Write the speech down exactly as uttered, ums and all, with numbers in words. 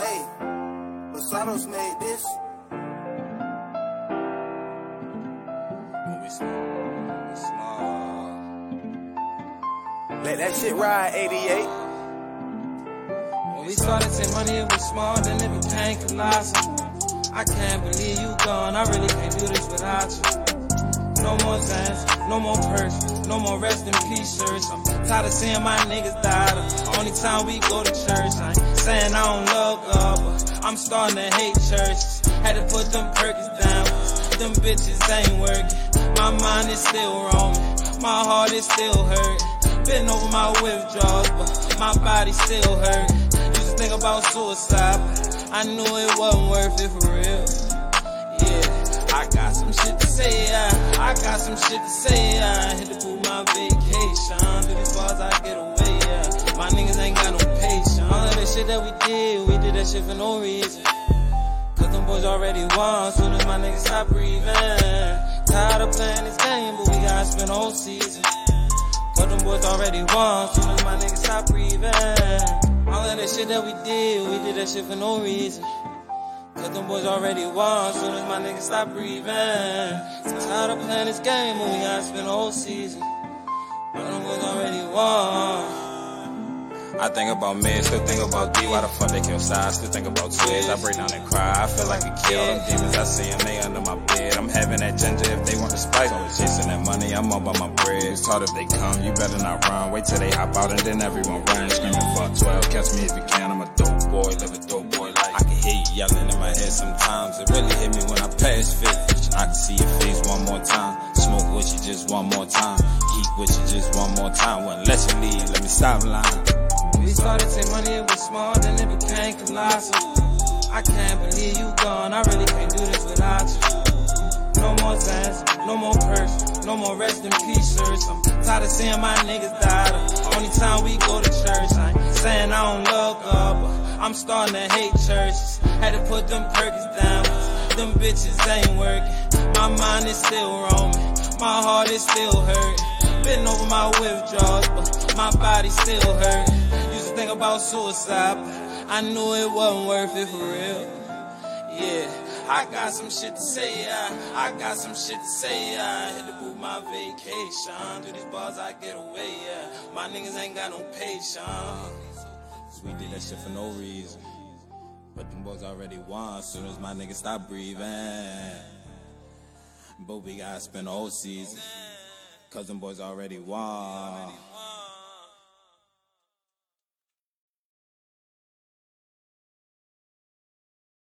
Hey, Losados made this. When we small, we small. Let that shit ride, eighty-eight. When we started taking money, it was small, then it became colossal. I can't believe you gone, I really can't do this without you. No more Zans, no more purse, no more rest in peace shirts. I'm tired of seeing my niggas die. The only time we go to church, I ain't saying I don't love God, but I'm starting to hate churches. Had to put them perkins down, cause them bitches ain't working. My mind is still roaming, my heart is still hurt. Been over my withdrawals, but my body still hurt. Used to think about suicide, but I knew it wasn't worth it for real. Yeah, I got some shit to say, I, I got some shit to say, I hit to book my vacation, do these bars I get away, yeah. My niggas ain't got no patience. All of that shit that we did, we did that shit for no reason. Cause them boys already won, soon as my niggas stop breathing. Tired of playing this game, but we gotta spend the whole season. Cause them boys already won, soon as my niggas stop breathing. All of that shit that we did, we did that shit for no reason. Cause them boys already won, soon as my niggas stop breathing. Tired of playing this game, but we gotta spend the whole season. But them boys already won. I think about me, still think about D. Why the fuck they kill sides? Still think about Twiz. I break down and cry. I feel like a kid. All them demons I see and they under my bed. I'm having that ginger if they want the spice. Always chasing that money. I'm all by my bread. It's hard if they come. You better not run. Wait till they hop out and then everyone run. Screaming fuck twelve. Catch me if you can. I'm a dope boy. Live a dope boy life. I can hear you yelling in my head sometimes. It really hit me when I pass fifty. I can see your face one more time. Smoke with you just one more time. Geek with you just one more time. Wouldn't let you leave. Let me stop lying. We started taking money, it was small, then it became colossal. I can't believe you gone, I really can't do this without you. No more Zans, no more purse, no more rest in peace shirts. I'm tired of seeing my niggas die. The only time we go to church, I ain't saying I don't love God, but I'm starting to hate churches. Had to put them perkins down, cause them bitches ain't working. My mind is still roaming, my heart is still hurt. Been over my withdrawals, but my body still hurt. Used to think about suicide, but I knew it wasn't worth it for real. Yeah, I got some shit to say, I, I got some shit to say, I hit to book my vacation. Do these bars I get away, yeah. My niggas ain't got no patience. We did that shit for no reason, but them boys already won, soon as my niggas stop breathing. But we gotta spend the whole season. Cause them boys already won.